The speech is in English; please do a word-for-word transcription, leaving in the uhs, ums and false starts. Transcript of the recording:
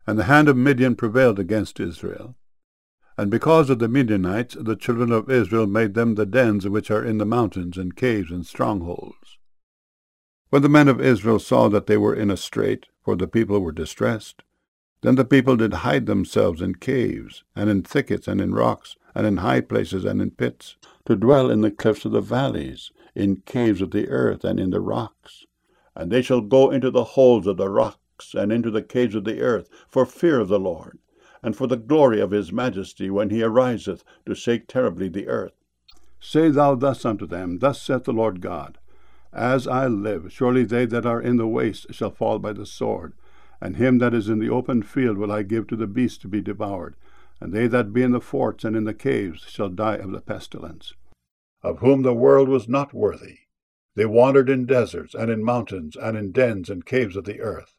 And the hand of Midian prevailed against Israel. And because of the Midianites, the children of Israel made them the dens which are in the mountains, and caves, and strongholds. When the men of Israel saw that they were in a strait, for the people were distressed, then the people did hide themselves in caves, and in thickets, and in rocks, and in high places, and in pits, to dwell in the cliffs of the valleys, in caves of the earth, and in the rocks. And they shall go into the holes of the rocks, and into the caves of the earth, for fear of the Lord, and for the glory of his majesty, when he ariseth to shake terribly the earth. Say thou thus unto them, Thus saith the Lord God, As I live, surely they that are in the waste shall fall by the sword, and him that is in the open field will I give to the beasts to be devoured, and they that be in the forts and in the caves shall die of the pestilence, of whom the world was not worthy. They wandered in deserts, and in mountains, and in dens and caves of the earth.